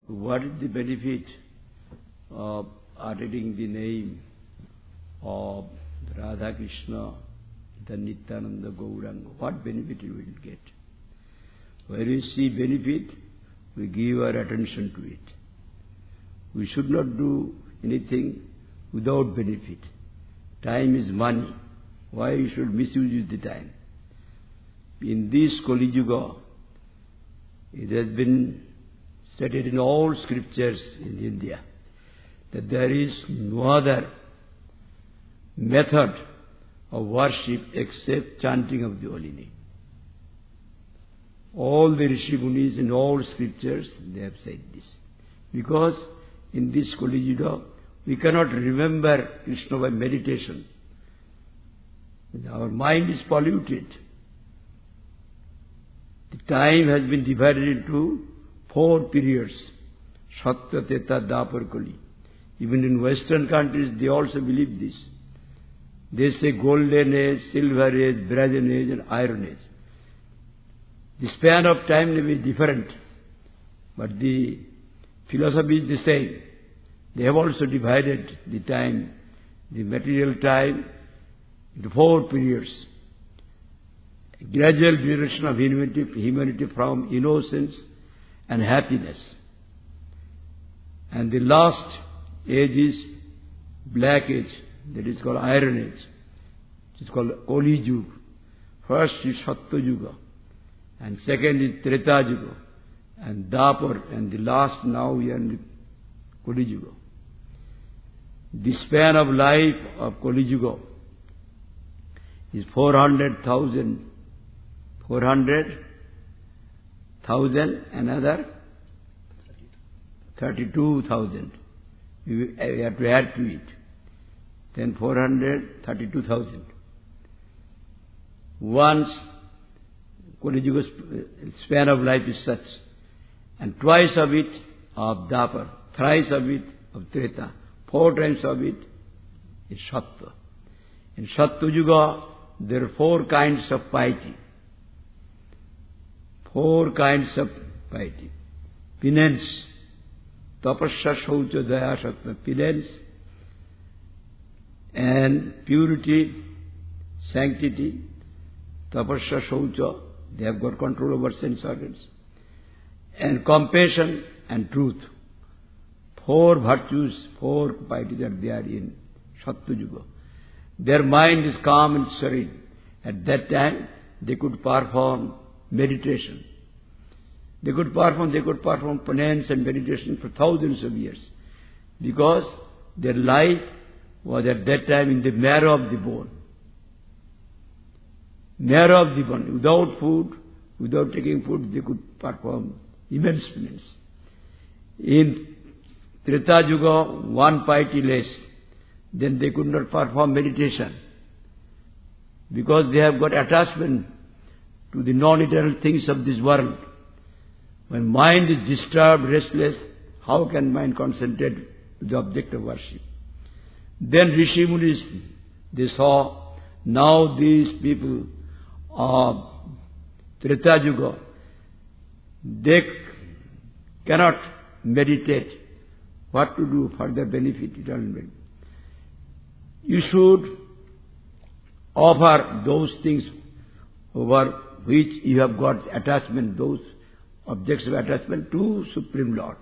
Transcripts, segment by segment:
What is the benefit of uttering the name of Radha Krishna, the Nityananda Gauranga? What benefit you will get? When we see benefit, we give our attention to it. We should not do anything without benefit. Time is money. Why you should misuse the time? In this Kali Yuga, it has been stated in all scriptures in India that there is no other method of worship except chanting of the holy name. All the Rishi Munis in all scriptures, they have said this. Because in this Kali Yuga, we cannot remember Krishna by meditation. Our mind is polluted. The time has been divided into 4 periods. Satya, Treta, Dwapar, Kali. Even in Western countries, they also believe this. They say golden age, silver age, brazen age and iron age. The span of time may be different, but the philosophy is the same. They have also divided the time, the material time, into 4 periods. Gradual duration of humanity from innocence and happiness. And the last age is black age, that is called iron age. It is called Kali Yuga. First is Satya Yuga, and second is Treta Yuga, and Dwapar, and the last now we are in the Kali Yuga. The span of life of Kali Yuga is 400,000, another 32,000. We have to add to it. Then 432,000. Once Kali Yuga's span of life is such, and twice of it of Dwapar, thrice of it of Treta, 4 times of it is Satya. In Satya Yuga, there are 4 kinds of piety. 4 kinds of piety. Penance, tapasya, shaucha, daya, satya. Penance and purity, sanctity, tapasya, shaucha, they have got control over sense organs. And compassion and truth. 4 virtues, 4 pieties are there in Satya Yuga. Their mind is calm and serene. At that time, they could perform meditation. They could perform penance and meditation for thousands of years. Because their life was at that time in the marrow of the bone. Marrow of the bone. Without food, without taking food, they could perform immense penance. In Treta Yuga, 1 piety less. Then they could not perform meditation. Because they have got attachment to the non-eternal things of this world. When mind is disturbed, restless, how can mind concentrate to the object of worship? Then Rishi Munis, they saw, now these people of Treta Yuga, they cannot meditate. What to do for their benefit, eternal benefit? You should offer those things over which you have got attachment, those objects of attachment to Supreme Lord.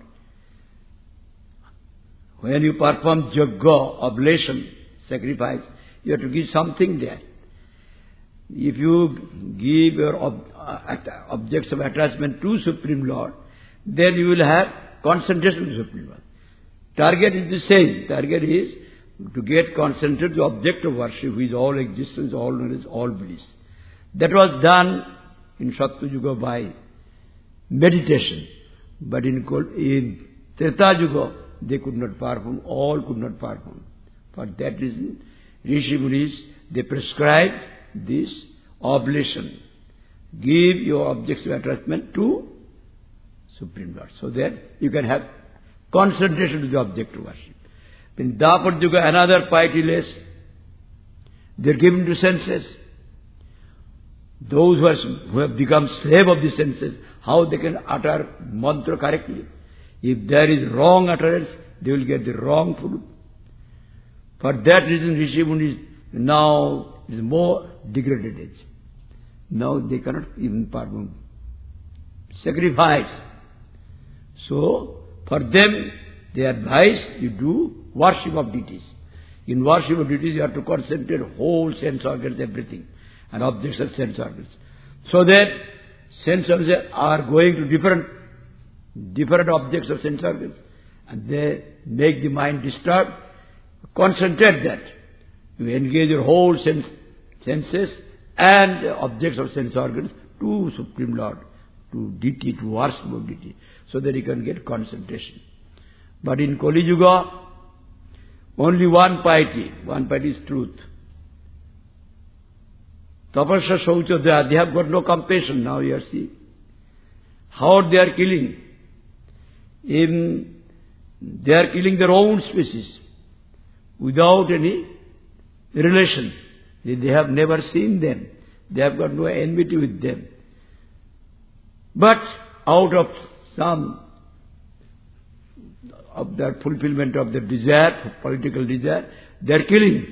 When you perform yajna, oblation, sacrifice, you have to give something there. If you give your objects of attachment to Supreme Lord, then you will have concentration to Supreme Lord. Target is the same. Target is to get concentrated to the object of worship, who is all existence, all knowledge, all bliss. That was done in Satya Yuga by meditation. But in Treta Yuga, they could not perform, all could not perform. For that reason, Rishi Munis, they prescribed this oblation. Give your objects of attachment to Supreme Lord, so that you can have concentration to the object of worship. In Dwapar Yuga, another piety less, they are given to senses. Those who have become slave of the senses, how they can utter mantra correctly? If there is wrong utterance, they will get the wrong food. For that reason, Rishi Munis now is more degraded age. Now they cannot even perform sacrifice. So, for them, they advise you do worship of deities. In worship of deities, you have to concentrate whole sense organs, everything, and objects of sense organs. So that sense organs are going to different objects of sense organs, and they make the mind disturbed. Concentrate that. You engage your whole senses and objects of sense organs to Supreme Lord, to deity, to worship of deity, so that you can get concentration. But in Kali Yuga, only one piety is truth. Tapasya Shauchadya, they have got no compassion now, you see. How they are killing? They are killing their own species without any relation. They have never seen them. They have got no enmity with them. But out of some of their fulfillment of their desire, political desire, they are killing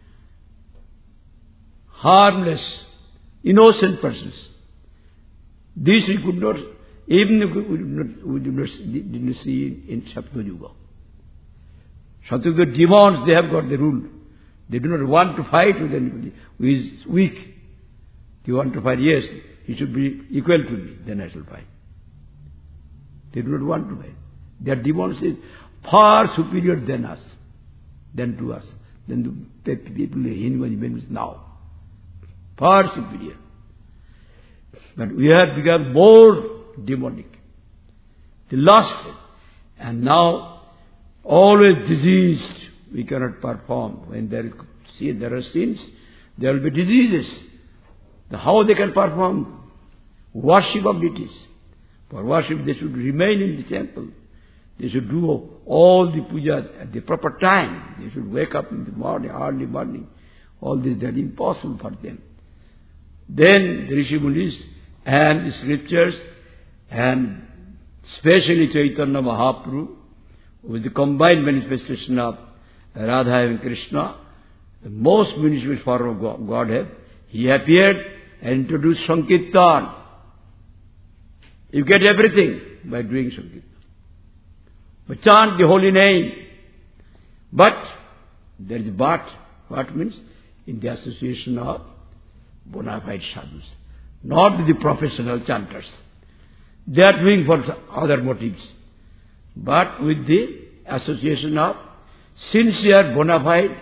harmless, innocent persons. This we could not, even if we didn't see in Satyuga Yuga. Satyuga demons, they have got the rule. They do not want to fight with anybody who is weak. They want to fight, yes, he should be equal to me, then I shall fight. They do not want to fight. Their demons is far superior than us, than to us, than the people in humans now. Far superior. But we have become more demonic. The last, and now always diseased. We cannot perform. When there are sins, there will be diseases. How they can perform worship of deities? For worship, they should remain in the temple. They should do all the pujas at the proper time. They should wake up in the morning, early morning. All this is impossible for them. Then the Rishi Munis and the scriptures, and especially Chaitanya Mahaprabhu, with the combined manifestation of Radha and Krishna, the most beneficial form of Godhead, he appeared and introduced Sankirtan. You get everything by doing Sankirtan. But chant the holy name. But there is but. What means? In the association of bona fide sadhus. Not with the professional chanters. They are doing for other motives. But with the association of sincere bona fide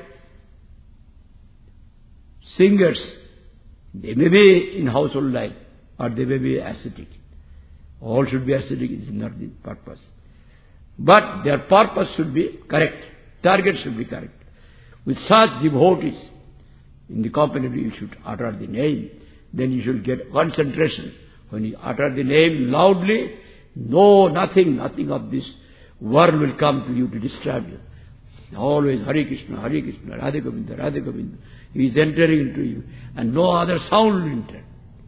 singers. They may be in household life, or they may be ascetic. All should be ascetic, it is not the purpose. But their purpose should be correct. Target should be correct. With such devotees, in the company you should utter the name. Then you should get concentration. When you utter the name loudly, nothing of this world will come to you to disturb you. Always Hare Krishna, Radha Govinda, Radha Govinda. He is entering into you, and no other sound will enter.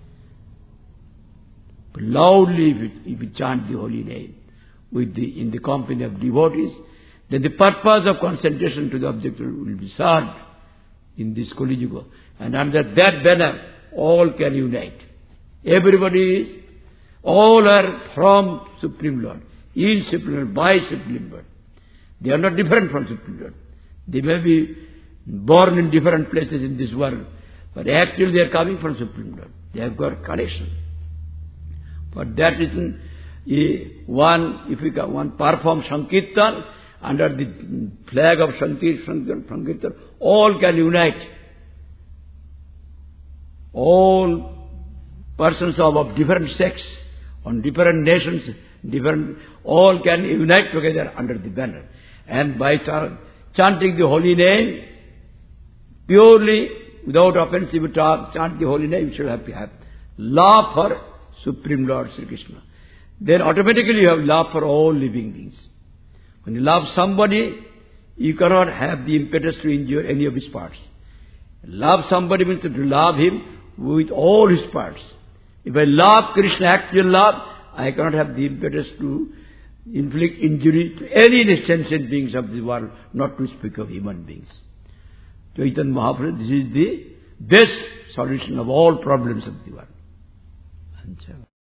But loudly, if you chant the holy name in the company of devotees, then the purpose of concentration to the object will be served in this Kali Yuga. And under that banner, all can unite. All are from Supreme Lord, in Supreme Lord, by Supreme Lord. They are not different from Supreme Lord. They may be born in different places in this world, but actually they are coming from Supreme Lord. They have got connection. For that reason, if one performs Sankirtan under the flag of Sankirtan, all can unite. All persons of different sects, on different nations, all can unite together under the banner. And by chanting the holy name, purely, without offensive talk, chant the holy name, you should have love for Supreme Lord Sri Krishna. Then automatically you have love for all living beings. When you love somebody, you cannot have the impetus to injure any of his parts. Love somebody means to love him with all his parts. If I love Krishna, actual love, I cannot have the impetus to inflict injury to any sentient beings of the world, not to speak of human beings. Chaitanya Mahaprabhu, this is the best solution of all problems of the world.